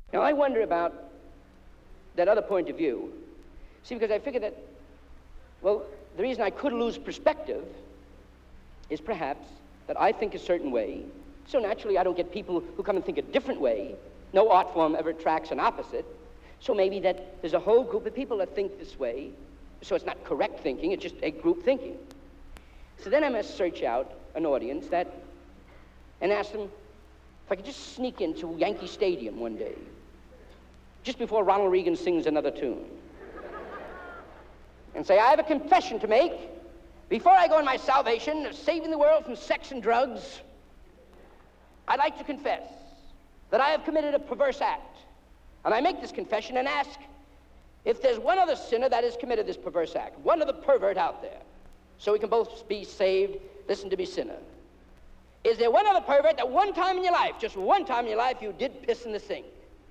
Now, I wonder about that other point of view. See, because I figure that, well, the reason I could lose perspective is perhaps that I think a certain way, so naturally I don't get people who come and think a different way. No art form ever attracts an opposite. So maybe that there's a whole group of people that think this way, so it's not correct thinking, it's just a group thinking. So then I must search out an audience and ask them if I could just sneak into Yankee Stadium one day, just before Ronald Reagan sings another tune, and say, I have a confession to make. Before I go on my salvation of saving the world from sex and drugs, I'd like to confess that I have committed a perverse act. And I make this confession and ask if there's one other sinner that has committed this perverse act, one other pervert out there, so we can both be saved. Listen to me, sinner. Is there one other pervert that one time in your life, just one time in your life, you did piss in the sink?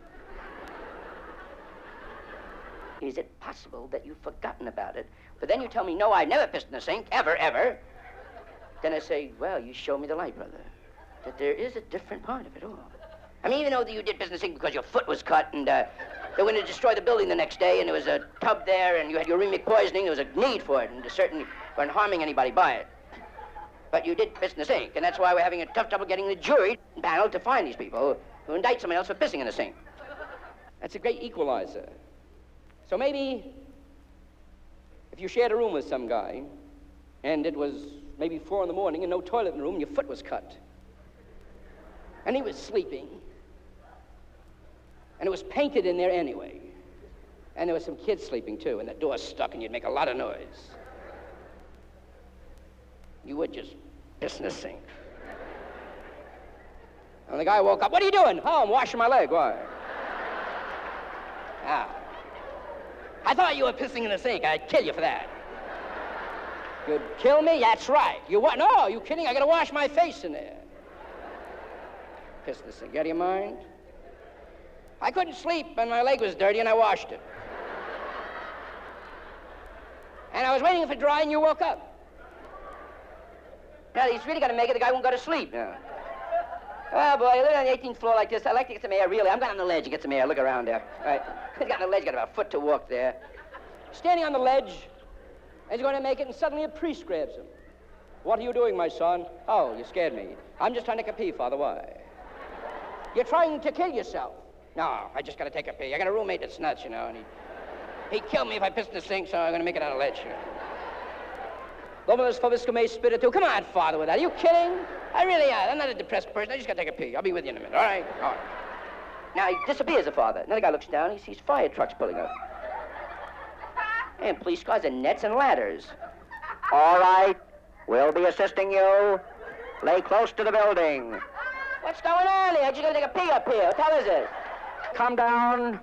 Is it possible that you've forgotten about it? But then you tell me, no, I've never pissed in the sink, ever. Then I say, well, you show me the light, brother, that there is a different part of it all. I mean, even though that you did piss in the sink because your foot was cut and they were going to destroy the building the next day and there was a tub there and you had uremic poisoning, there was a need for it and you certainly weren't harming anybody by it. But you did piss in the sink, and that's why we're having a tough trouble getting the jury panel to find these people who indict somebody else for pissing in the sink. That's a great equalizer. So maybe if you shared a room with some guy, and it was maybe 4 in the morning and no toilet in the room, and your foot was cut, and he was sleeping, and it was painted in there anyway, and there was some kids sleeping too, and the door stuck, and you'd make a lot of noise. You would just piss in the sink. And the guy woke up, what are you doing? Oh, I'm washing my leg. Why? Ah. I thought you were pissing in the sink. I'd kill you for that. You'd kill me? That's right. You what? No, you kidding? I gotta wash my face in there. Piss in the sink. Out of your mind? I couldn't sleep and my leg was dirty and I washed it. And I was waiting for it to dry and you woke up. Now, he's really got to make it. The guy won't go to sleep. Yeah. Oh, boy, I live on the 18th floor like this. I like to get some air, really. I'm going on the ledge to get some air. Look around there. All right. He's got on the ledge, got about a foot to walk there. Standing on the ledge, he's going to make it, and suddenly a priest grabs him. What are you doing, my son? Oh, you scared me. I'm just trying to take a pee, Father. Why? You're trying to kill yourself. No, I just got to take a pee. I got a roommate that's nuts, you know, and he'd kill me if I pissed in the sink, so I'm going to make it on a ledge here. Dominus Foviscum me Spiritu. Come on, Father, with that. Are you kidding? I really am. I'm not a depressed person. I just got to take a pee. I'll be with you in a minute. All right? All right. Now, he disappears, the father. Another guy looks down. He sees fire trucks pulling up. And police cars and nets and ladders. All right. We'll be assisting you. Lay close to the building. What's going on here? I just got to take a pee up here. What the hell is it? Calm down.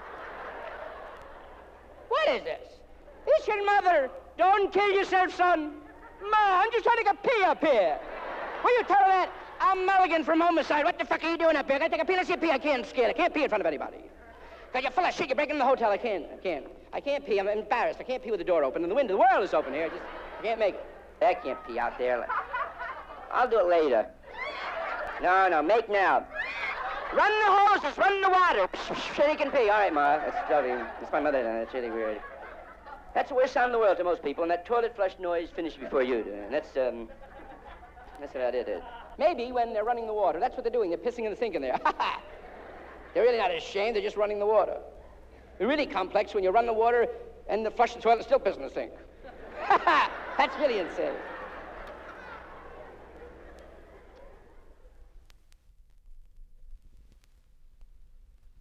What is this? It's your mother. Don't kill yourself, son. Ma, I'm just trying to get pee up here. Will you tell her that? I'm Mulligan from Homicide. What the fuck are you doing up here? I gotta take a pee. Let's see a pee. I can't scared. I can't pee in front of anybody. Cause you're full of shit. You're breaking in the hotel. I can't pee. I'm embarrassed. I can't pee with the door open and the window. The world is open here. I can't make it. I can't pee out there. I'll do it later. No, make now. Run the hoses. Run the water. So you can pee. All right, Ma. That's lovely. It's my mother. That's really weird. That's the worst sound in the world to most people, and that toilet flush noise finished before you do. And that's what I did. Maybe when they're running the water, that's what they're doing. They're pissing in the sink in there. They're really not ashamed. They're just running the water. It's really complex when you run the water and the flush the toilet still piss in the sink. That's really insane.